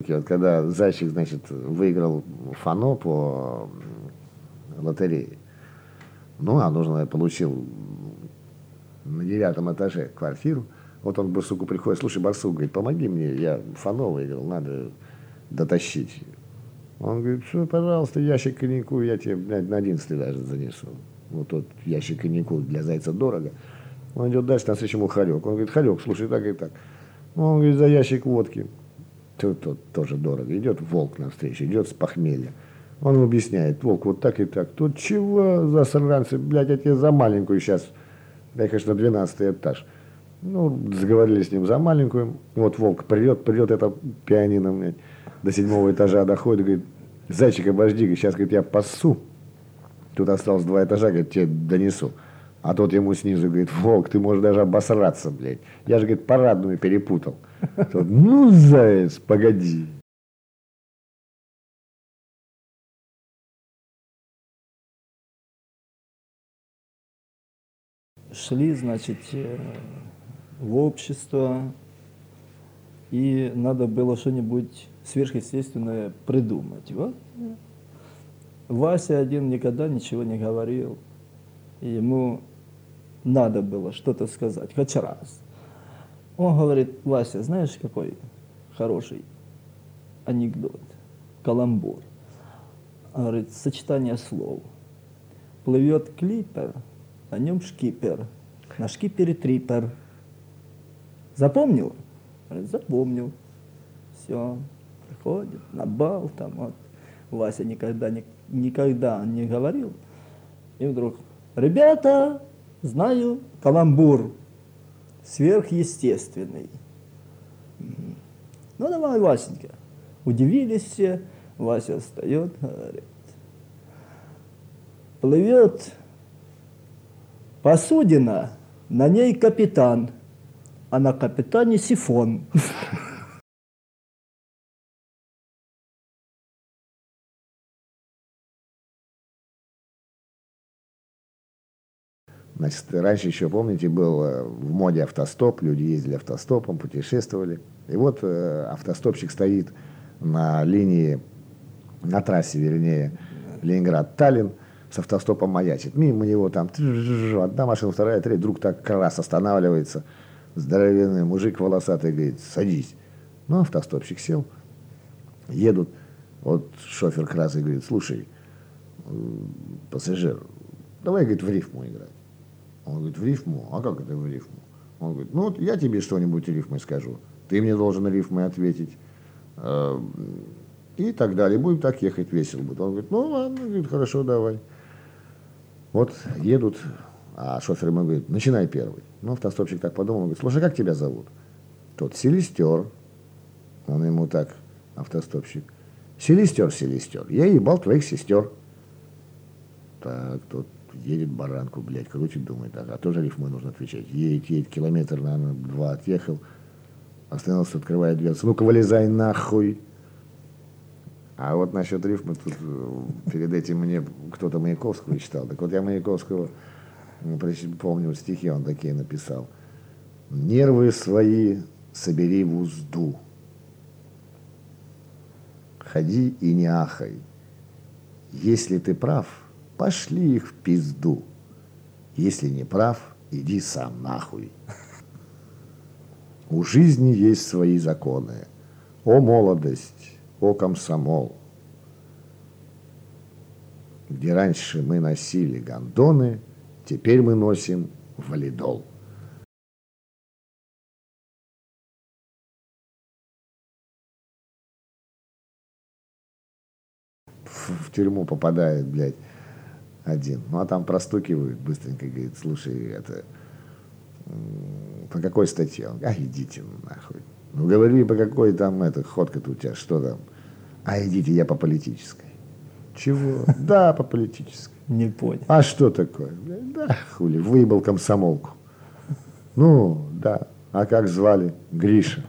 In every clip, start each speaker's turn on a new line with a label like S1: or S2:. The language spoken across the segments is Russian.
S1: шутки. Вот когда Зайчик, значит, выиграл фано по лотерее, ну, а нужно, получил на 9 этаже квартиру. Вот он к барсуку приходит: слушай, барсук, говорит, помоги мне, я фано выиграл, надо дотащить. Он говорит: что, пожалуйста, ящик коньяку, я тебе, блядь, на 11 даже занесу. Вот тот ящик коньяку для Зайца дорого. Он идет дальше, навстречу ему Харек. Он говорит: Харек, слушай, так и так. Он говорит: за ящик водки. Тот тоже дорого. Идет Волк навстречу, идет с похмелья. Он ему объясняет: Волк, вот так и так. Тут чего за сранцы, блядь, я тебе за маленькую сейчас, дай, конечно, 12 этаж. Ну, заговорили с ним за маленькую. Вот Волк придет это пианино, блядь, до 7 этажа доходит, говорит: Зайчик, обожди, сейчас, говорит, я пассу. Тут осталось 2 этажа, говорит, тебе донесу. А тот ему снизу говорит: Волк, ты можешь даже обосраться, блядь. Я же, говорит, парадную перепутал. Тот: ну, заяц, погоди.
S2: Шли, значит, в общество, и надо было что-нибудь сверхъестественное придумать. Вот. Вася один никогда ничего не говорил, и ему надо было что-то сказать, хоть раз. Он говорит: Вася, знаешь, какой хороший анекдот, каламбур? Он говорит: сочетание слов. Плывет клипер, на нем шкипер, на шкипере трипер. Запомнил? Говорит: запомнил. Все, приходит на бал, там вот. Вася никогда не говорил. И вдруг: ребята, знаю каламбур сверхъестественный. Ну давай, Васенька. Удивились все. Вася встает, говорит: плывет посудина, на ней капитан, а на капитане сифон.
S1: Значит, раньше еще, помните, был в моде автостоп, люди ездили автостопом, путешествовали. И вот автостопщик стоит на линии, на трассе, вернее, Ленинград-Таллин, с автостопом маячит. Мимо него там одна машина, вторая, третья, вдруг так раз останавливается. Здоровенный мужик волосатый говорит: садись. Ну, автостопщик сел, едут. Вот шофер красный говорит: слушай, пассажир, давай, говорит, в рифму играть. Он говорит: в рифму? А как это в рифму? Он говорит: ну вот я тебе что-нибудь рифмой скажу, ты мне должен рифмой ответить. И так далее. Будем так ехать, весело будет. Он говорит: ну ладно, говорит, хорошо, давай. Вот едут, а шофер ему говорит: начинай первый. Ну, автостопщик так подумал, он говорит: слушай, как тебя зовут? Тот: Селестер. Он ему так, автостопщик: Селестер, Селестер, я ебал твоих сестер. Так, тот едет баранку, блядь, крутит, думает: а тоже рифмой нужно отвечать. Едет, километр, наверное, 2 отъехал, остановился, открывает дверцу: ну-ка, вылезай нахуй. А вот насчет рифмы, тут перед этим мне кто-то Маяковского читал. Так вот я Маяковского, помню, стихи он такие написал: нервы свои собери в узду, ходи и не ахай, если ты прав, пошли их в пизду, если не прав, иди сам нахуй. У жизни есть свои законы, о молодость, о комсомол. Где раньше мы носили гондоны, теперь мы носим валидол. В тюрьму попадает, блядь, один. Ну, а там простукивают быстренько, говорит: слушай, это по какой статье? Он говорит: а идите нахуй. Ну, говори, по какой там ходка-то у тебя, что там? А идите, я по политической. Чего? Да, по политической.
S2: Не понял.
S1: А что такое? Да, хули, выебал комсомолку. Ну, да. А как звали? Гриша.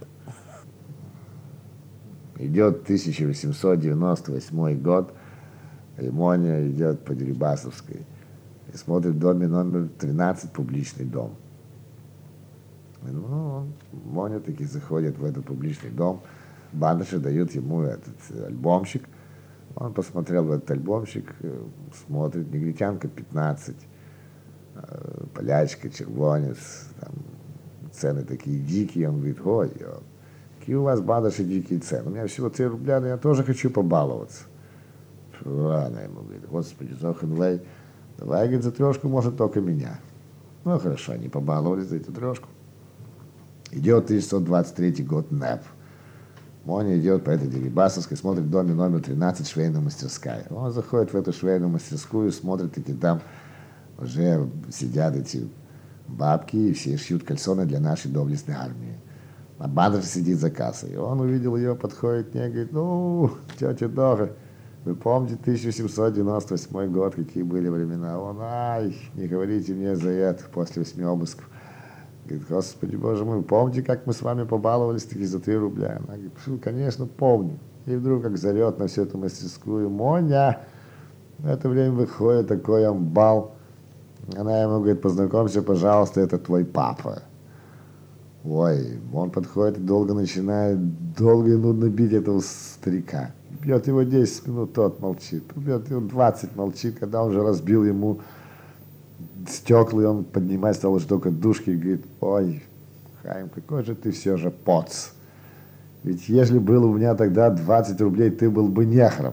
S1: Идет 1898 год, и Моня идет по Дерибасовской и смотрит в доме номер 13, публичный дом. Ну, Моня таки заходит в этот публичный дом, Бандыши дают ему этот альбомчик. Он посмотрел в этот альбомчик, смотрит, негритянка 15, полячка, червонец, там, цены такие дикие. Он говорит, ой, какие у вас, бандыши, дикие цены. У меня всего 3 рубля, но я тоже хочу побаловаться. Она ему говорит, господи, Зохенвей, давай, говорит, за 3 может только меня. Ну, хорошо, они побаловались за эту 3. Идет 1923 год, НЭП. Моня идет по этой Дерибасовской, смотрит в доме номер 13 швейная мастерская. Он заходит в эту швейную мастерскую, смотрит, и там уже сидят эти бабки, и все шьют кальсоны для нашей доблестной армии. А Бандер сидит за кассой. И он увидел ее, подходит к ней и говорит, ну, тетя Дора, вы помните 1798 год, какие были времена? Он, ай, не говорите мне за это после 8 обысков. Говорит, господи, боже мой, помните, как мы с вами побаловались таки за 3 рубля? Она говорит, конечно, помню. И вдруг как зарет на всю эту мастерскую, Моня, в это время выходит такой амбал. Она ему говорит, познакомься, пожалуйста, это твой папа. Ой, он подходит и долго и нудно бить этого старика. Бьет его 10 минут, тот молчит. Бьет его 20, молчит. Когда он уже разбил ему стекла, и он поднимает, стал уже только душки, и говорит, ой, Хаим, какой же ты все же поц. Ведь если было у меня тогда 20 рублей, ты был бы нехром.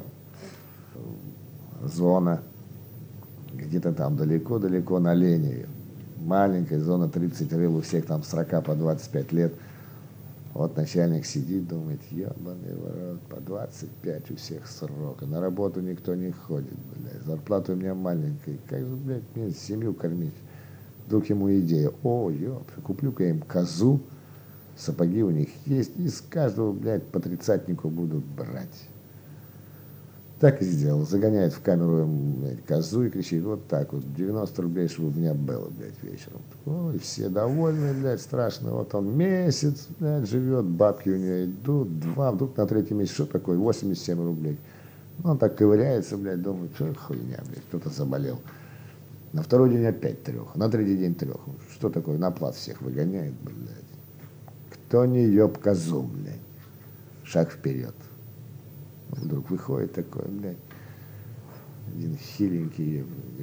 S1: Зона где-то там далеко-далеко на Лениве. Маленькая зона, 30 рыл, у всех там 40 по 25 лет. Вот начальник сидит, думает, ебаный ворот, по 25 у всех срока. На работу никто не ходит, блядь. Зарплата у меня маленькая. Как же, блядь, мне семью кормить? Вдруг ему идея, о, куплю-ка им козу, сапоги у них есть, и с каждого, блядь, по 30-нику будут брать. Так и сделал. Загоняет в камеру, блядь, козу и кричит, вот так вот, 90 рублей, чтобы у меня было, блядь, вечером. Ой, все довольны, блядь, страшно. Вот он месяц, блядь, живет, бабки у него идут, 2, вдруг на 3-й месяц, что такое, 87 рублей. Ну, он так ковыряется, блядь, думает, что хуйня, блядь, кто-то заболел. На 2-й день опять 3, на 3-й день 3. Что такое, на плац всех выгоняет, блядь. Кто не еб козу, блядь. Шаг вперед. Вдруг выходит такой, блядь, один хиленький,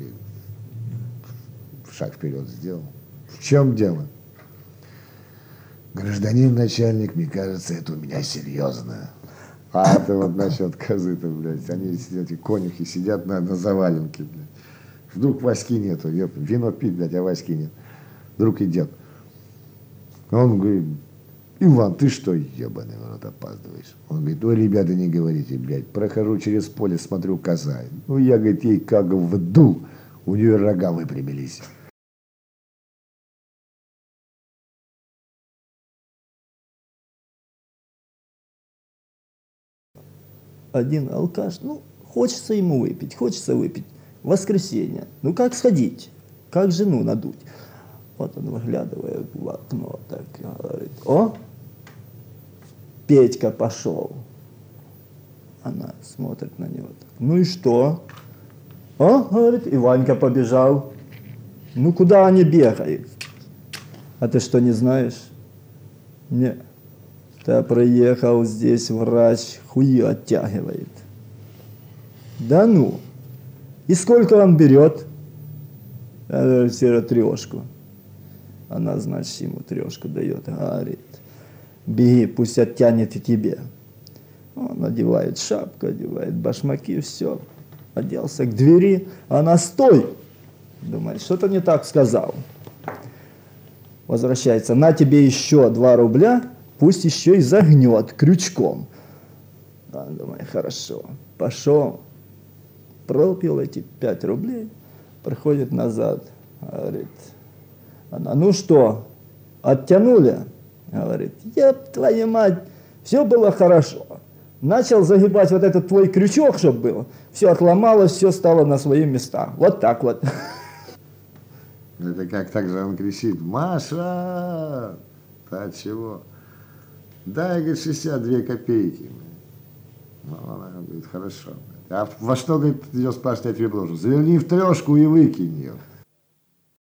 S1: шаг вперед сделал. В чем дело? Гражданин начальник, мне кажется, это у меня серьезно. А это вот насчет козы-то, блядь, они эти конюхи сидят на заваленке, блядь. Вдруг Васьки нету, вино пить, блядь, а Васьки нет. Вдруг идет. Он говорит, Иван, ты что, ебаный в рот, опаздываешь? Он говорит, ой, ребята, не говорите, блядь, прохожу через поле, смотрю, коза. Ну, я, говорит, ей как вдул, у нее рога выпрямились.
S2: Один алкаш, ну, хочется ему выпить, хочется выпить. Воскресенье. Ну, как сходить? Как жену надуть? Вот он, выглядывая в окно, так говорит, о, Петька пошел. Она смотрит на него так, ну и что? О, говорит, и Ванька побежал. Ну, куда они бегают? А ты что, не знаешь? Нет. Да приехал здесь врач, хуи оттягивает. Да ну. И сколько он берет? Я говорю, 3. Она, значит, ему 3 дает. Говорит, беги, пусть оттянет и тебе. Он одевает шапку, одевает башмаки, все. Оделся к двери, она стой. Думает, что-то не так сказал. Возвращается, на тебе еще 2 рубля, пусть еще и загнет крючком. Он думает, хорошо, пошел. Пропил эти 5 рублей, приходит назад, говорит, она, ну что, оттянули? Говорит, еб твою мать, все было хорошо. Начал загибать вот этот твой крючок, чтобы было, все отломалось, все стало на свои места. Вот так вот.
S1: Это как так же он кричит, Маша, да чего? Дай, говорит, 62 копейки. Ну, она говорит, хорошо. А во что, говорит, ее спрашивать, я тебе должен? Заверни в 3 и выкинь ее.